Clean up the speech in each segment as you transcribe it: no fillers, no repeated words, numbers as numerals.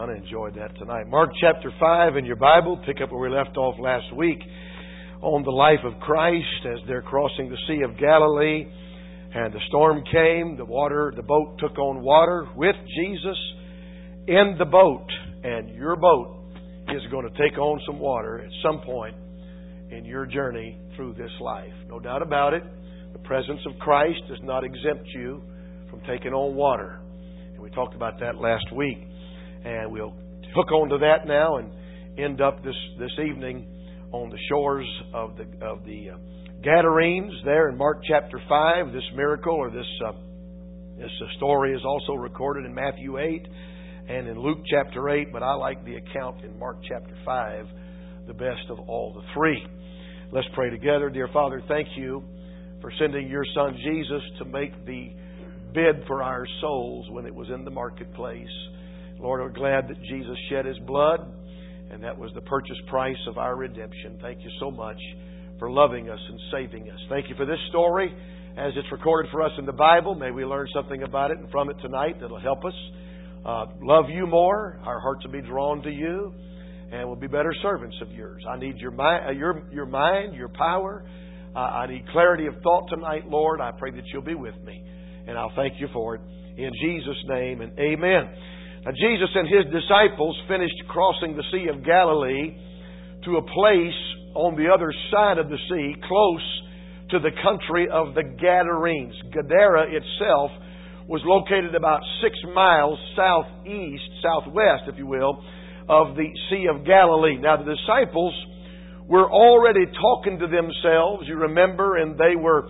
fun. I enjoyed that tonight. Mark chapter 5 in your Bible. Pick up where we left off last week on the life of Christ as they're crossing the Sea of Galilee. And the storm came. The boat took on water with Jesus in the boat. And your boat is going to take on some water at some point in your journey through this life. No doubt about it. The presence of Christ does not exempt you from taking on water. And we talked about that last week. And we'll hook on to that now and end up this evening on the shores of the Gadarenes there in Mark chapter 5. This miracle or this story is also recorded in Matthew 8 and in Luke chapter 8. But I like the account in Mark chapter 5 the best of all the three. Let's pray together. Dear Father, thank you for sending your Son Jesus to make the bid for our souls when it was in the marketplace. Lord, we're glad that Jesus shed His blood, and that was the purchase price of our redemption. Thank you so much for loving us and saving us. Thank you for this story as it's recorded for us in the Bible. May we learn something about it and from it tonight that'll help us love you more. Our hearts will be drawn to you, and we'll be better servants of yours. I need your mind, your power. I need clarity of thought tonight, Lord. I pray that you'll be with me, and I'll thank you for it. In Jesus' name, and amen. Now, Jesus and His disciples finished crossing the Sea of Galilee to a place on the other side of the sea, close to the country of the Gadarenes. Gadara itself was located about 6 miles southwest, if you will, of the Sea of Galilee. Now, the disciples were already talking to themselves, you remember, and they were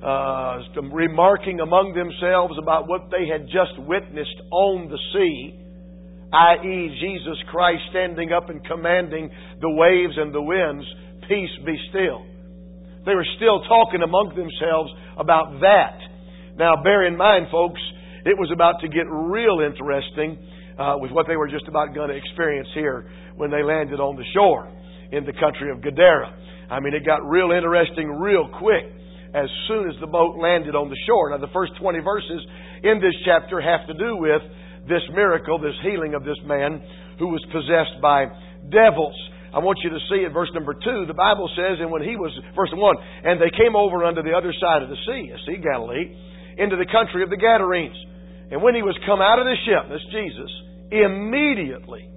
remarking among themselves about what they had just witnessed on the sea, i.e., Jesus Christ standing up and commanding the waves and the winds, peace be still. They were still talking among themselves about that. Now, bear in mind, folks, it was about to get real interesting with what they were just about going to experience here when they landed on the shore in the country of Gadara. I mean, it got real interesting real quick as soon as the boat landed on the shore. Now, the first 20 verses in this chapter have to do with this miracle, this healing of this man who was possessed by devils. I want you to see at verse number 2, the Bible says, and when he was, verse 1, and they came over unto the other side of the sea, Galilee, into the country of the Gadarenes. And when he was come out of the ship, that's Jesus, immediately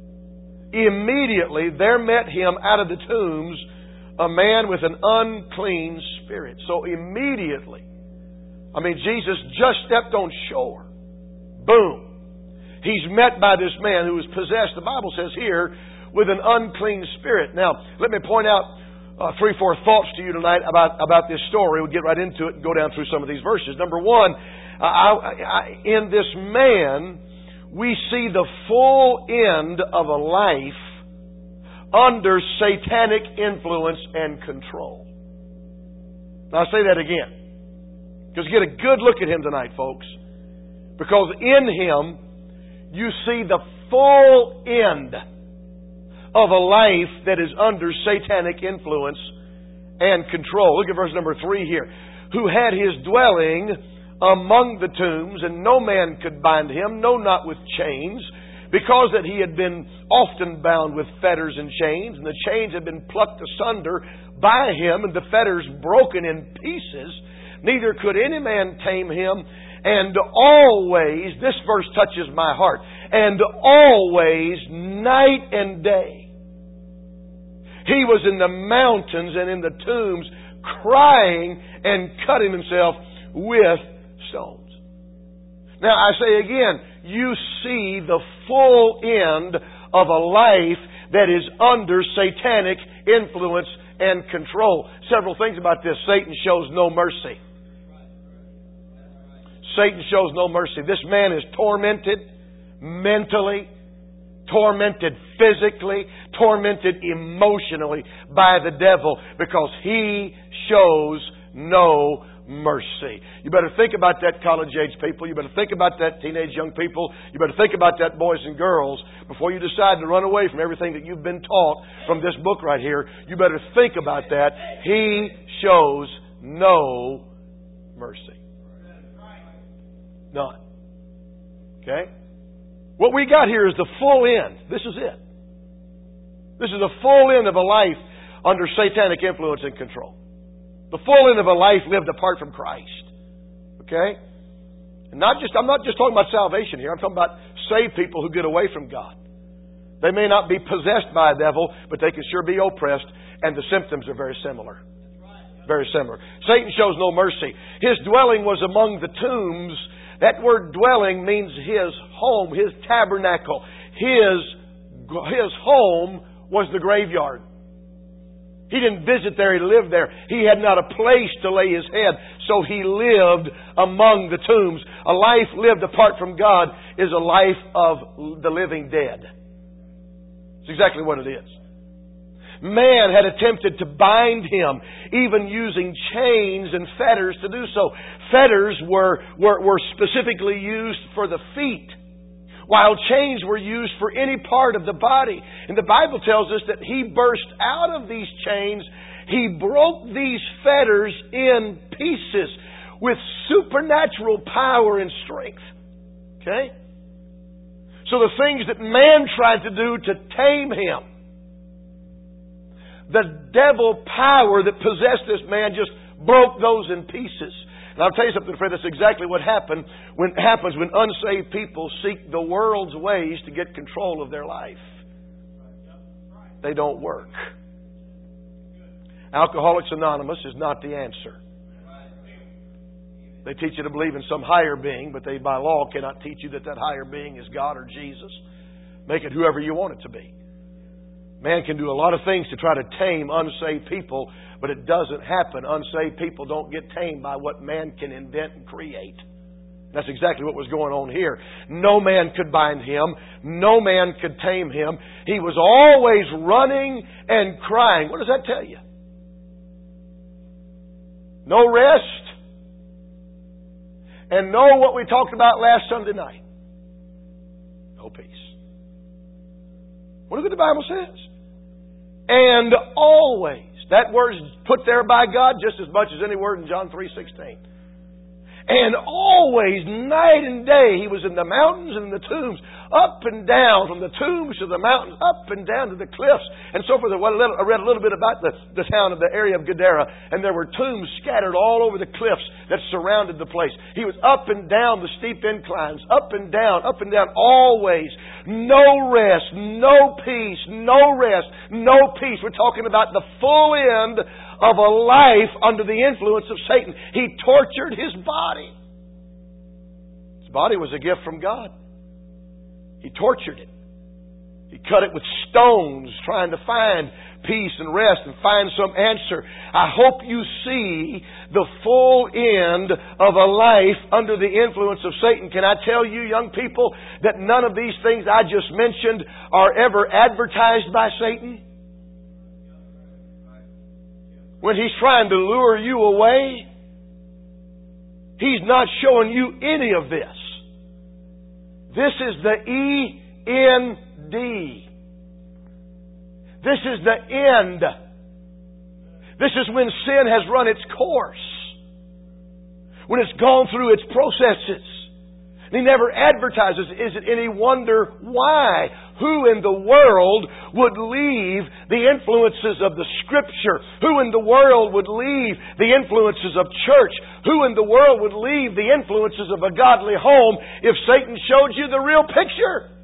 there met him out of the tombs a man with an unclean spirit. So immediately, Jesus just stepped on shore. Boom. He's met by this man who is possessed, the Bible says here, with an unclean spirit. Now, let me point out 3-4 thoughts to you tonight about this story. We'll get right into it and go down through some of these verses. Number one, in this man, we see the full end of a life under satanic influence and control. Now, I'll say that again. Because get a good look at him tonight, folks. Because in him, you see the full end of a life that is under satanic influence and control. Look at verse number 3 here. Who had his dwelling among the tombs, and no man could bind him, no, not with chains, because that he had been often bound with fetters and chains, and the chains had been plucked asunder by him, and the fetters broken in pieces. Neither could any man tame him. And always, this verse touches my heart, and always, night and day, he was in the mountains and in the tombs crying and cutting himself with stones. Now, I say again, you see the full end of a life that is under satanic influence and control. Several things about this. Satan shows no mercy. Satan shows no mercy. This man is tormented mentally, tormented physically, tormented emotionally by the devil because he shows no mercy. You better think about that college-age people. You better think about that teenage young people. You better think about that boys and girls before you decide to run away from everything that you've been taught from this book right here. You better think about that. He shows no mercy. None. Okay? What we got here is the full end. This is it. This is the full end of a life under satanic influence and control. The full end of a life lived apart from Christ. Okay? And I'm not just talking about salvation here. I'm talking about saved people who get away from God. They may not be possessed by a devil, but they can sure be oppressed, and the symptoms are very similar. Very similar. Satan shows no mercy. His dwelling was among the tombs. That word dwelling means his home, his tabernacle. His home was the graveyard. He didn't visit there, he lived there. He had not a place to lay his head, so he lived among the tombs. A life lived apart from God is a life of the living dead. It's exactly what it is. Man had attempted to bind him, even using chains and fetters to do so. Fetters were specifically used for the feet, while chains were used for any part of the body. And the Bible tells us that he burst out of these chains. He broke these fetters in pieces with supernatural power and strength. Okay? So the things that man tried to do to tame him, the devil power that possessed this man just broke those in pieces. And I'll tell you something, friend, that's exactly what happens when unsaved people seek the world's ways to get control of their life. They don't work. Alcoholics Anonymous is not the answer. They teach you to believe in some higher being, but they by law cannot teach you that higher being is God or Jesus. Make it whoever you want it to be. Man can do a lot of things to try to tame unsaved people, but it doesn't happen. Unsaved people don't get tamed by what man can invent and create. That's exactly what was going on here. No man could bind him. No man could tame him. He was always running and crying. What does that tell you? No rest. And know what we talked about last Sunday night. No peace. What does the Bible says? And always. That word is put there by God just as much as any word in John 3:16. And always, night and day, He was in the mountains and in the tombs, up and down, from the tombs to the mountains, up and down to the cliffs, and so forth. I read a little bit about the town of the area of Gadara, and there were tombs scattered all over the cliffs that surrounded the place. He was up and down the steep inclines, up and down, always. No rest, no peace, no rest, no peace. We're talking about the full end of a life under the influence of Satan. He tortured his body. His body was a gift from God. He tortured it. He cut it with stones, trying to find peace and rest and find some answer. I hope you see the full end of a life under the influence of Satan. Can I tell you, young people, that none of these things I just mentioned are ever advertised by Satan? When he's trying to lure you away, he's not showing you any of this. This is the END. This is the end. This is when sin has run its course. When it's gone through its processes. And he never advertises. Is it any wonder why? Who in the world would leave the influences of the Scripture? Who in the world would leave the influences of church? Who in the world would leave the influences of a godly home if Satan showed you the real picture?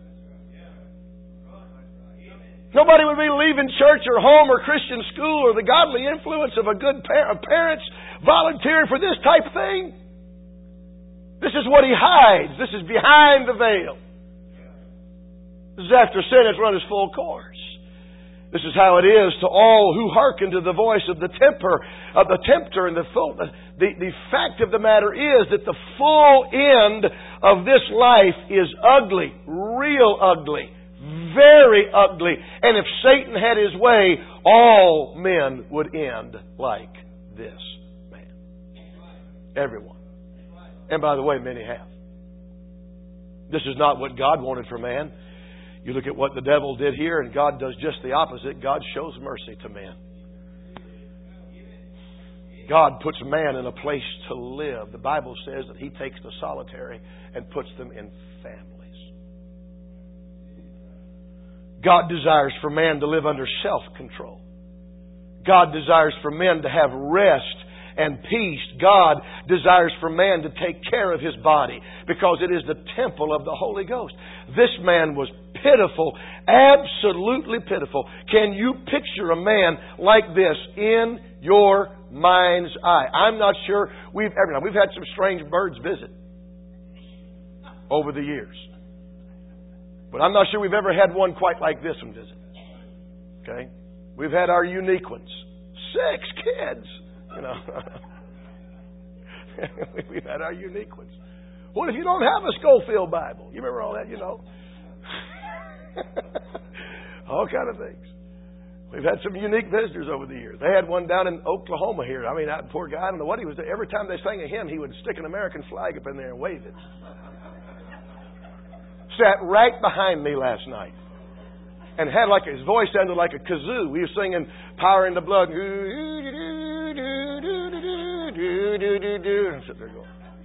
Nobody would be leaving church or home or Christian school or the godly influence of a good parents volunteering for this type of thing. This is what he hides. This is behind the veil. This is after sin has run its full course. This is how it is to all who hearken to the voice of the tempter. And the fact of the matter is that the full end of this life is ugly, real ugly, very ugly. And if Satan had his way, all men would end like this man. Everyone. And by the way, many have. This is not what God wanted for man. You look at what the devil did here, and God does just the opposite. God shows mercy to man. God puts man in a place to live. The Bible says that He takes the solitary and puts them in families. God desires for man to live under self-control. God desires for men to have rest and peace. God desires for man to take care of his body because it is the temple of the Holy Ghost. This man was pitiful, absolutely pitiful. Can you picture a man like this in your mind's eye? I'm not sure we've had some strange birds visit over the years. But I'm not sure we've ever had one quite like this one visit. Okay? We've had our unique ones. 6 kids. You know. We've had our unique ones. What if you don't have a Schofield Bible? You remember all that, you know? All kind of things. We've had some unique visitors over the years. They had one down in Oklahoma here. I mean, that poor guy, I don't know what he was doing. Every time they sang a hymn, he would stick an American flag up in there and wave it. Sat right behind me last night. And had like, his voice sounded like a kazoo. We were singing Power in the Blood. And I'm sitting there going.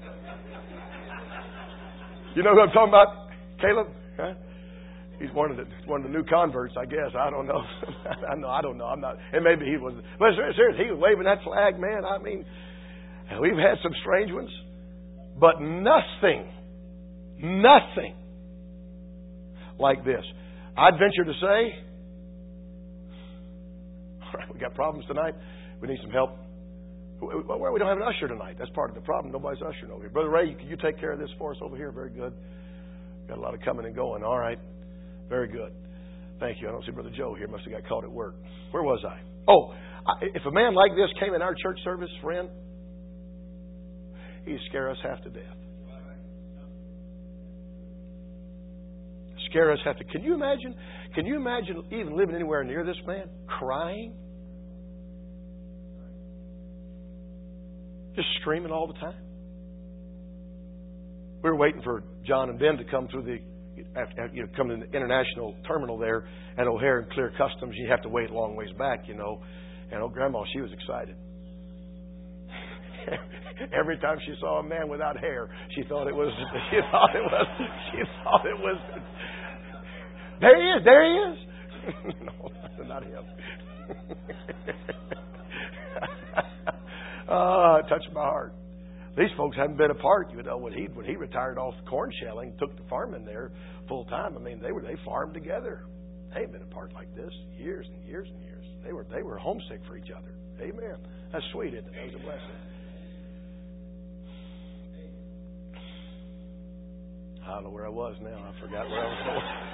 You know who I'm talking about? Caleb? Huh? He's one of the new converts, I guess. I don't know. I don't know. I'm not. And maybe he was. But seriously, he was waving that flag, man. I mean, we've had some strange ones, but nothing like this. I'd venture to say, all right, we got problems tonight. We need some help. Well, we don't have an usher tonight. That's part of the problem. Nobody's ushering over here. Brother Ray, you take care of this for us over here. Very good. Got a lot of coming and going. All right. Very good. Thank you. I don't see Brother Joe here. Must have got caught at work. Where was I? Oh, if a man like this came in our church service, friend, he'd scare us half to death. Scare us half to. Can you imagine? Can you imagine even living anywhere near this man, crying, just screaming all the time? We were waiting for John and Ben to come through come to the international terminal there at O'Hare and clear customs. You have to wait a long ways back, you know. And Grandma, she was excited. Every time she saw a man without hair, she thought it was. There he is. There he is. No, not him. It touched my heart. These folks haven't been apart. You know, when he retired off corn shelling, took the farming there full time. I mean, they farmed together. They ain't been apart like this years and years and years. They were homesick for each other. Amen. That's sweet, isn't it? That was a blessing. I don't know where I was now. I forgot where I was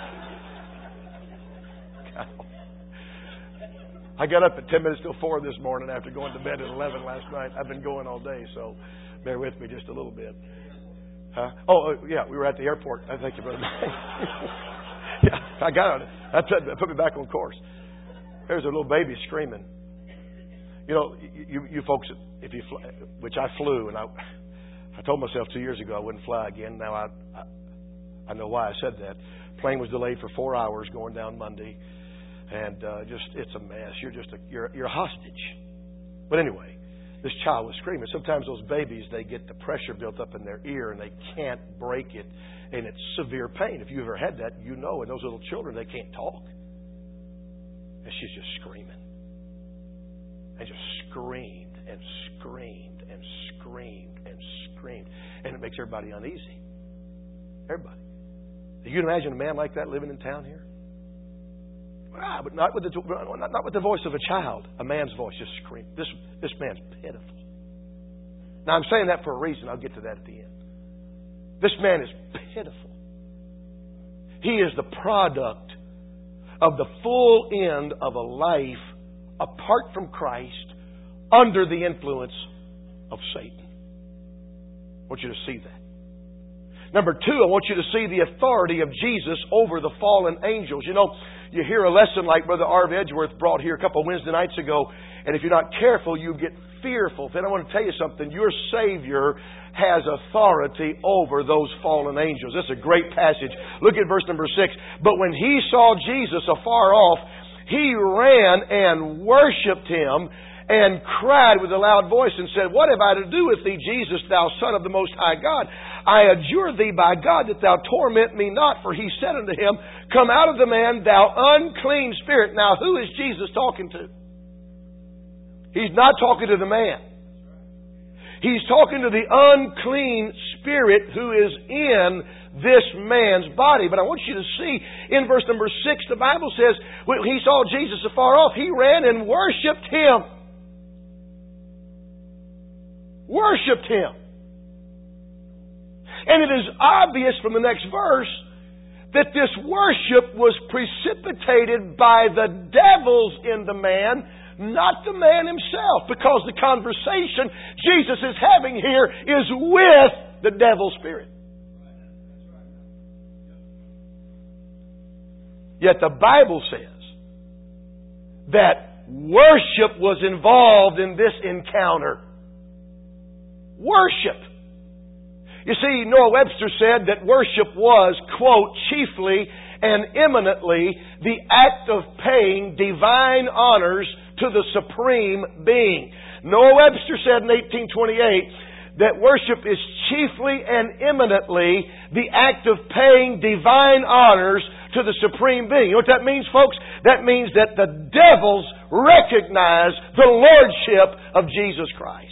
going. I got up at 10 minutes till 4 this morning after going to bed at 11 last night. I've been going all day, so bear with me just a little bit. Huh? Oh, yeah, we were at the airport. Thank you, brother. Yeah, I got it. That put me back on course. There's a little baby screaming. You know, you folks, if you fly, which I flew, and I told myself 2 years ago I wouldn't fly again. Now I know why I said that. Plane was delayed for 4 hours going down Monday, and it's a mess. You're a hostage. But anyway, this child was screaming. Sometimes those babies, they get the pressure built up in their ear and they can't break it, and it's severe pain. If you've ever had that, you know. And those little children, they can't talk, and she's just screaming, and just screamed and screamed and screamed and screamed, and it makes everybody uneasy. Everybody. You can imagine a man like that living in town here? But not with the voice of a child. A man's voice just screamed. This man's pitiful. Now I'm saying that for a reason. I'll get to that at the end. This man is pitiful. He is the product of the full end of a life apart from Christ, under the influence of Satan. I want you to see that. Number 2, I want you to see the authority of Jesus over the fallen angels. You know, you hear a lesson like Brother Arv Edgeworth brought here a couple of Wednesday nights ago, and if you're not careful, you get fearful. Then I want to tell you something. Your Savior has authority over those fallen angels. This is a great passage. Look at verse number 6. But when he saw Jesus afar off, he ran and worshipped him and cried with a loud voice and said, What have I to do with thee, Jesus, thou Son of the Most High God? I adjure thee by God that thou torment me not. For he said unto him, Come out of the man, thou unclean spirit. Now, who is Jesus talking to? He's not talking to the man. He's talking to the unclean spirit who is in this man's body. But I want you to see in verse number 6, the Bible says, when he saw Jesus afar off, he ran and worshipped him. Worshipped him. And it is obvious from the next verse that this worship was precipitated by the devils in the man, not the man himself, because the conversation Jesus is having here is with the devil spirit. Yet the Bible says that worship was involved in this encounter. Worship. You see, Noah Webster said that worship was, quote, chiefly and eminently the act of paying divine honors to the Supreme Being. Noah Webster said in 1828 that worship is chiefly and eminently the act of paying divine honors to the Supreme Being. You know what that means, folks? That means that the devils recognize the lordship of Jesus Christ.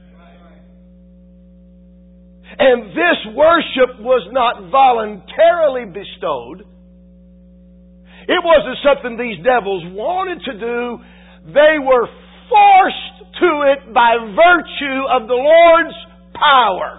And this worship was not voluntarily bestowed. It wasn't something these devils wanted to do. They were forced to it by virtue of the Lord's power.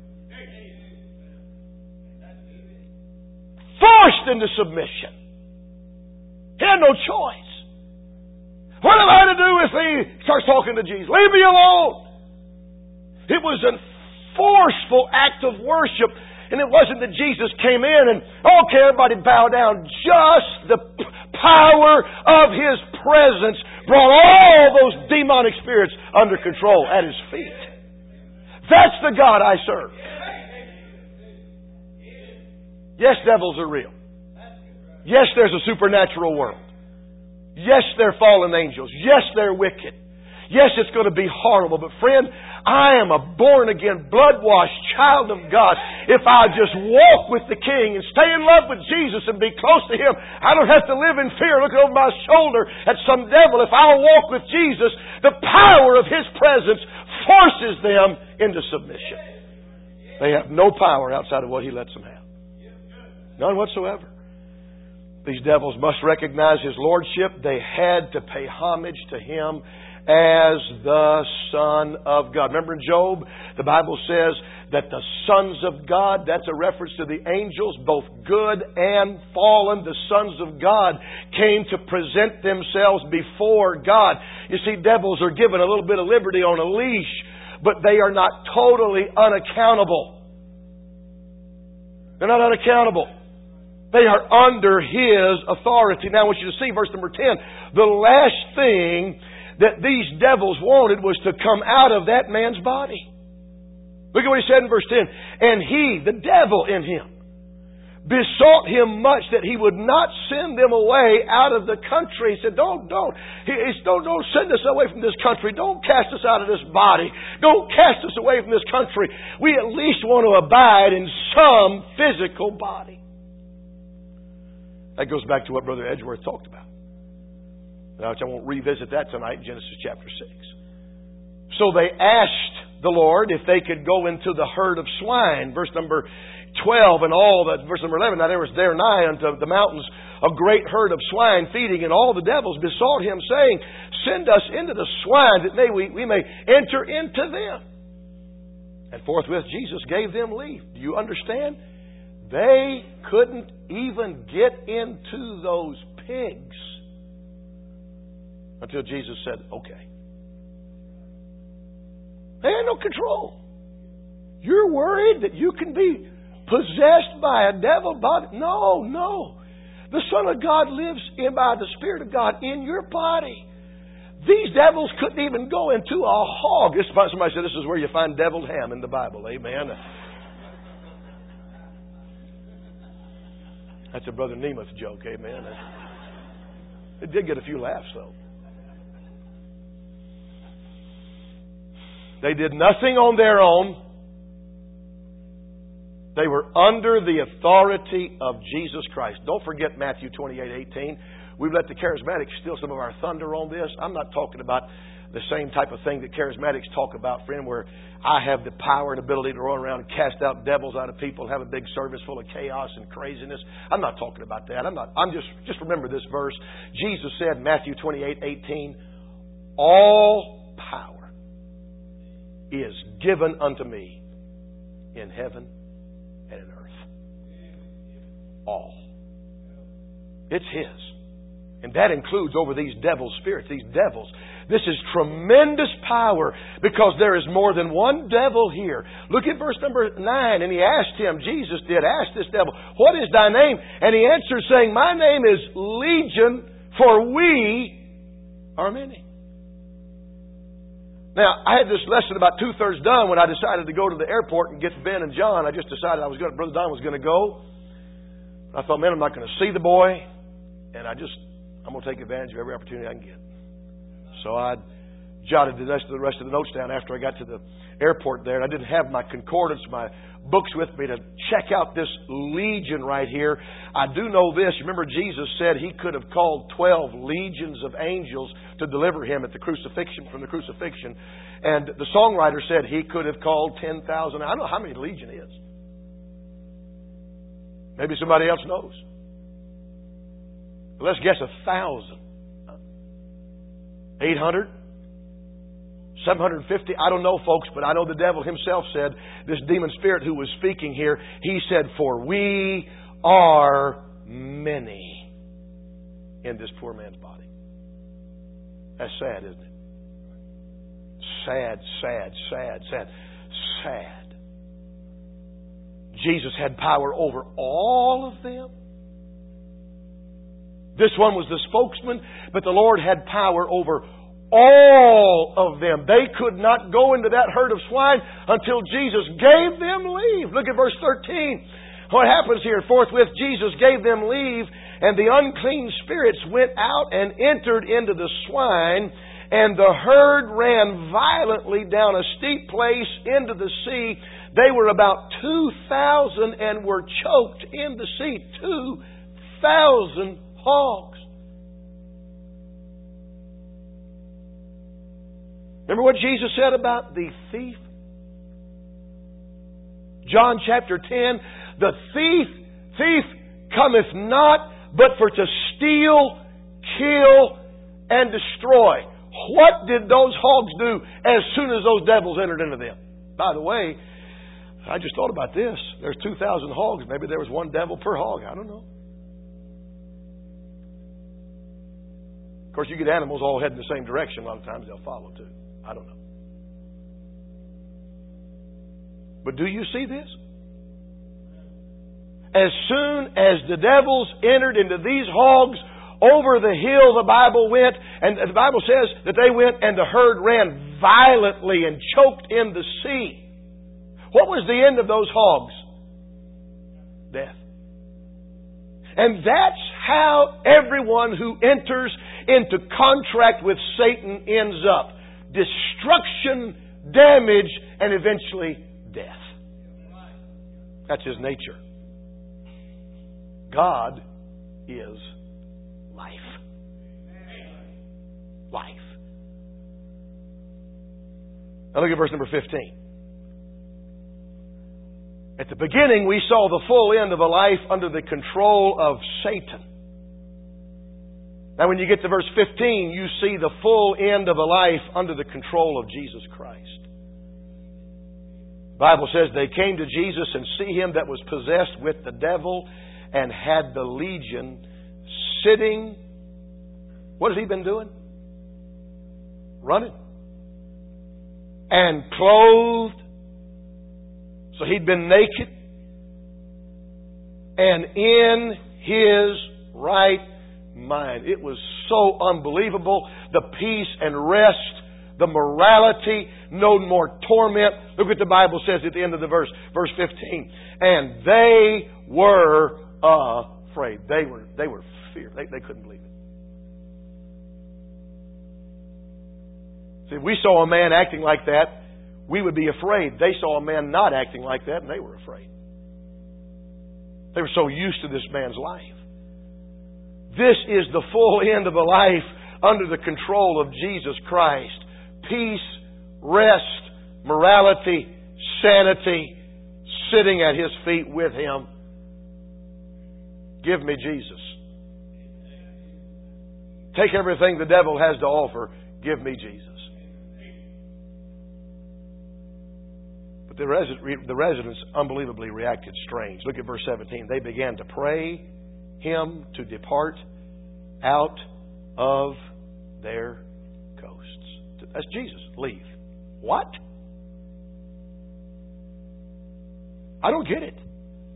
Forced into submission. He had no choice. What am I to do with thee? Starts talking to Jesus. Leave me alone. It was a forceful act of worship. And it wasn't that Jesus came in and, okay, everybody bow down. Just the power of His presence brought all those demonic spirits under control at His feet. That's the God I serve. Yes, devils are real. Yes, there's a supernatural world. Yes, they're fallen angels. Yes, they're wicked. Yes, it's going to be horrible. But friend, I am a born-again, blood-washed child of God. If I just walk with the King and stay in love with Jesus and be close to Him, I don't have to live in fear looking over my shoulder at some devil. If I'll walk with Jesus, the power of His presence forces them into submission. They have no power outside of what He lets them have. None whatsoever. These devils must recognize His lordship. They had to pay homage to Him as the Son of God. Remember in Job, the Bible says that the sons of God, that's a reference to the angels, both good and fallen. The sons of God came to present themselves before God. You see, devils are given a little bit of liberty on a leash, but they are not totally unaccountable. They're not unaccountable. They are under His authority. Now I want you to see verse number 10. The last thing that these devils wanted was to come out of that man's body. Look at what he said in verse 10. And he, the devil in him, besought him much that he would not send them away out of the country. He said, don't send us away from this country. Don't cast us out of this body. Don't cast us away from this country. We at least want to abide in some physical body. That goes back to what Brother Edgeworth talked about. Now, I won't revisit that tonight in Genesis chapter 6. So they asked the Lord if they could go into the herd of swine. Verse number 12 and all that. Verse number 11. Now there was there nigh unto the mountains a great herd of swine feeding, and all the devils besought Him, saying, Send us into the swine that we may enter into them. And forthwith Jesus gave them leave. Do you understand? They couldn't even get into those pigs until Jesus said, okay. They had no control. You're worried that you can be possessed by a devil body? No. The Son of God lives by the Spirit of God in your body. These devils couldn't even go into a hog. Somebody said this is where you find deviled ham in the Bible. Amen. That's a Brother Nemeth joke. Amen. It did get a few laughs, though. They did nothing on their own. They were under the authority of Jesus Christ. Don't forget Matthew 28:18. We've let the charismatics steal some of our thunder on this. I'm not talking about the same type of thing that charismatics talk about, friend, where I have the power and ability to run around and cast out devils out of people and have a big service full of chaos and craziness. I'm not talking about that. I'm just remember this verse. Jesus said in Matthew 28:18, all power is given unto me in heaven and in earth. All. It's His. And that includes over these devil spirits, these devils. This is tremendous power because there is more than one devil here. Look at verse number 9. And he asked him, Jesus did ask this devil, what is thy name? And he answered saying, my name is Legion, for we are many. Now, I had this lesson about 2/3 done when I decided to go to the airport and get Ben and John. I just decided Brother Don was going to go. I thought, man, I'm not going to see the boy. And I'm going to take advantage of every opportunity I can get. So I jotted the rest of the notes down after I got to the airport there. And I didn't have my concordance, my books with me to check out this legion right here. I do know this. Remember, Jesus said He could have called 12 legions of angels to deliver Him at the crucifixion, from the crucifixion. And the songwriter said He could have called 10,000. I don't know how many legion is. Maybe somebody else knows. But let's guess 1,000. 800? 750? I don't know, folks, but I know the devil himself said, this demon spirit who was speaking here, he said, for we are many in this poor man's body. That's sad, isn't it? Sad, sad, sad, sad, sad. Jesus had power over all of them. This one was the spokesman, but the Lord had power over all of them. They could not go into that herd of swine until Jesus gave them leave. Look at verse 13. What happens here? Forthwith Jesus gave them leave, and the unclean spirits went out and entered into the swine, and the herd ran violently down a steep place into the sea. They were about 2,000 and were choked in the sea. 2,000 hogs. Remember what Jesus said about the thief? John chapter 10, the thief cometh not but for to steal, kill, and destroy. What did those hogs do as soon as those devils entered into them? By the way, I just thought about this. There's 2,000 hogs. Maybe there was one devil per hog. I don't know. Of course, you get animals all heading the same direction. A lot of times they'll follow too. I don't know. But do you see this? As soon as the devils entered into these hogs, over the hill the Bible went, and the Bible says that they went and the herd ran violently and choked in the sea. What was the end of those hogs? Death. And that's how everyone who enters into contract with Satan ends up. Destruction, damage, and eventually death. That's his nature. God is life. Life. Now look at verse number 15. At the beginning, we saw the full end of a life under the control of Satan. Now when you get to verse 15, you see the full end of a life under the control of Jesus Christ. The Bible says they came to Jesus and see Him that was possessed with the devil and had the legion sitting. What has He been doing? Running. And clothed. So He'd been naked. And in His right mind. It was so unbelievable. The peace and rest, the morality, no more torment. Look what the Bible says at the end of the verse. Verse 15. And they were afraid. They were feared. They couldn't believe it. See, if we saw a man acting like that, we would be afraid. They saw a man not acting like that, and they were afraid. They were so used to this man's life. This is the full end of a life under the control of Jesus Christ. Peace, rest, morality, sanity, sitting at His feet with Him. Give me Jesus. Take everything the devil has to offer. Give me Jesus. But the residents unbelievably reacted strange. Look at verse 17. They began to pray Him to depart out of their coasts. That's Jesus. Leave. What? I don't get it.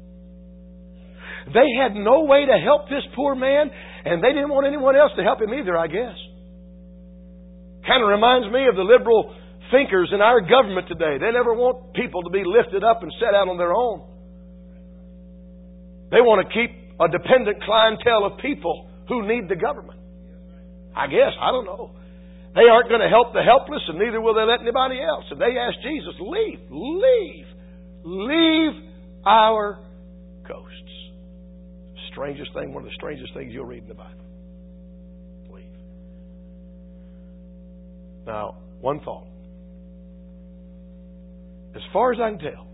They had no way to help this poor man, and they didn't want anyone else to help him either, I guess. Kind of reminds me of the liberal thinkers in our government today. They never want people to be lifted up and set out on their own. They want to keep a dependent clientele of people who need the government. I guess. I don't know. They aren't going to help the helpless, and neither will they let anybody else. And they asked Jesus, leave our coasts. Strangest thing, one of the strangest things you'll read in the Bible. Leave. Now, one thought. As far as I can tell,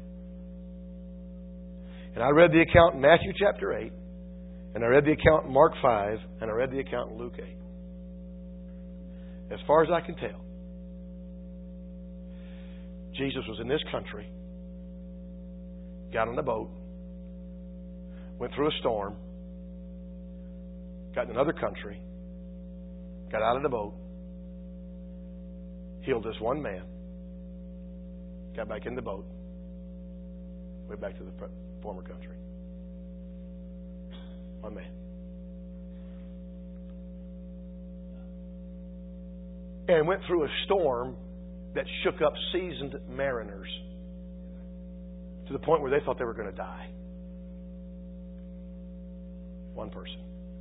and I read the account in Matthew chapter 8, and I read the account in Mark 5, and I read the account in Luke 8. As far as I can tell, Jesus was in this country, got on a boat, went through a storm, got in another country, got out of the boat, healed this one man, got back in the boat, went back to the former country. One man. And went through a storm that shook up seasoned mariners to the point where they thought they were going to die. One person.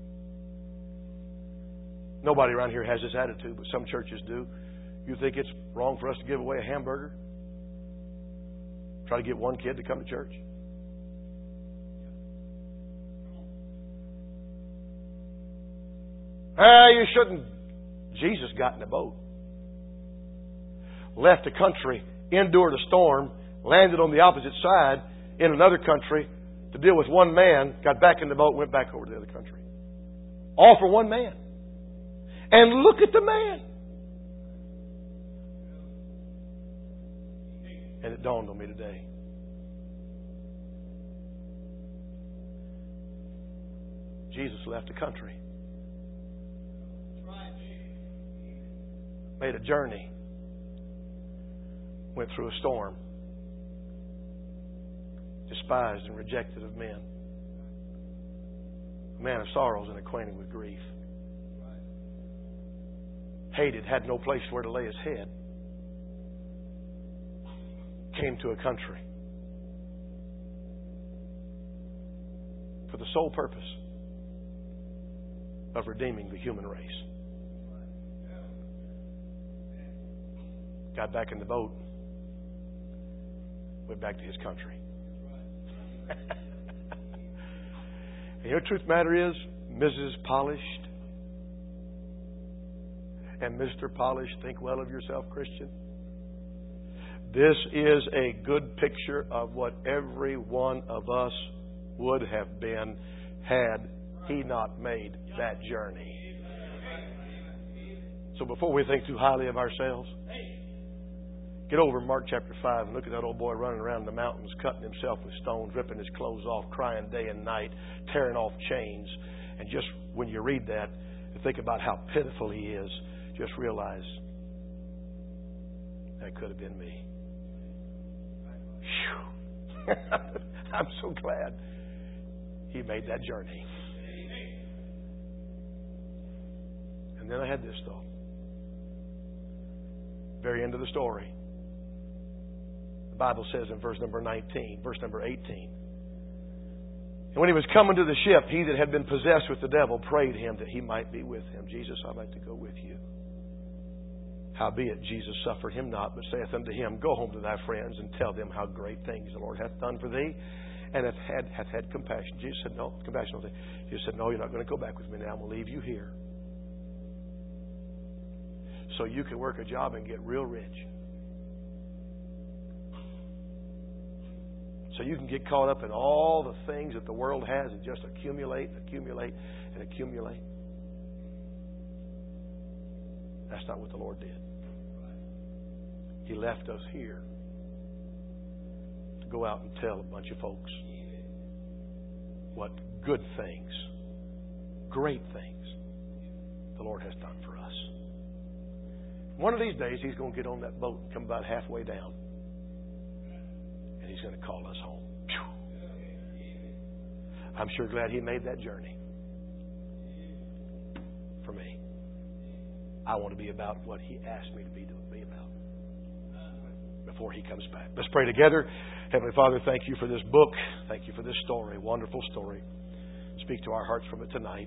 Nobody around here has this attitude, but some churches do. You think it's wrong for us to give away a hamburger? Try to get one kid to come to church? You shouldn't. Jesus got in a boat, left the country, endured a storm, landed on the opposite side in another country to deal with one man, got back in the boat, went back over to the other country. All for one man. And look at the man. And it dawned on me today. Jesus left the country. Made a journey. Went through a storm. Despised and rejected of men. A man of sorrows and acquainted with grief. Hated, had no place where to lay his head. Came to a country for the sole purpose of redeeming the human race. Got back in the boat, went back to his country. And you know, the truth of the matter is, Mrs. Polished and Mr. Polished, think well of yourself, Christian. This is a good picture of what every one of us would have been had he not made that journey. So before we think too highly of ourselves, get over in Mark chapter 5 and look at that old boy running around the mountains, cutting himself with stones, ripping his clothes off, crying day and night, tearing off chains. And just when you read that and think about how pitiful he is, just realize that could have been me. Whew. I'm so glad he made that journey. And then I had this thought. Very end of the story. The Bible says in verse number 18. And when he was coming to the ship, he that had been possessed with the devil prayed him that he might be with him. Jesus, I'd like to go with you. Howbeit Jesus suffered him not, but saith unto him, Go home to thy friends, and tell them how great things the Lord hath done for thee, and hath had compassion. Jesus said, No, compassion on thee. Jesus said, No, you're not going to go back with me now. I'm going to leave you here, so you can work a job and get real rich. So you can get caught up in all the things that the world has and just accumulate, accumulate, and accumulate. That's not what the Lord did. He left us here to go out and tell a bunch of folks what good things, great things the Lord has done for us. One of these days, He's going to get on that boat and come about halfway down. And He's going to call us home. I'm sure glad He made that journey for me. I want to be about what He asked me to be about before He comes back. Let's pray together. Heavenly Father, thank You for this book. Thank You for this story. Wonderful story. Speak to our hearts from it tonight.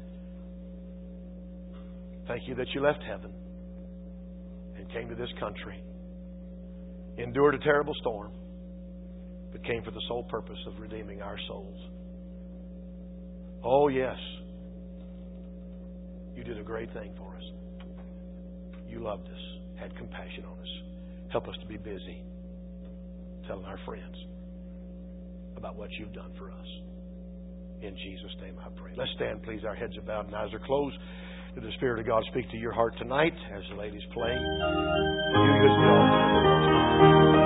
Thank You that You left heaven and came to this country, endured a terrible storm, but came for the sole purpose of redeeming our souls. Oh, yes. You did a great thing for us. You loved us, had compassion on us. Help us to be busy telling our friends about what You've done for us. In Jesus' name I pray. Let's stand, please. Our heads are bowed and eyes are closed. Did the Spirit of God speak to your heart tonight as the ladies play? Will you use the altar?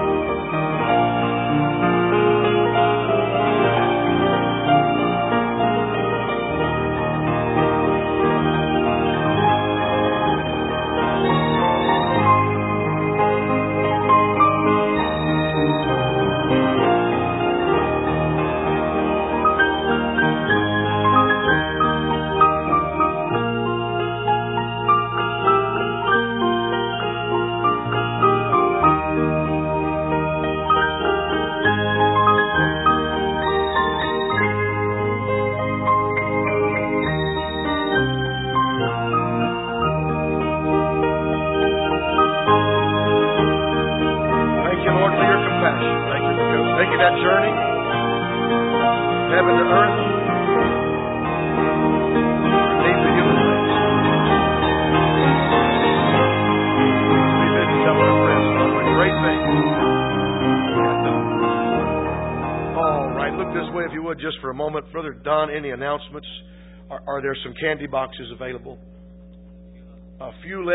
Just for a moment. Brother Don, any announcements? Are there some candy boxes available? A few left.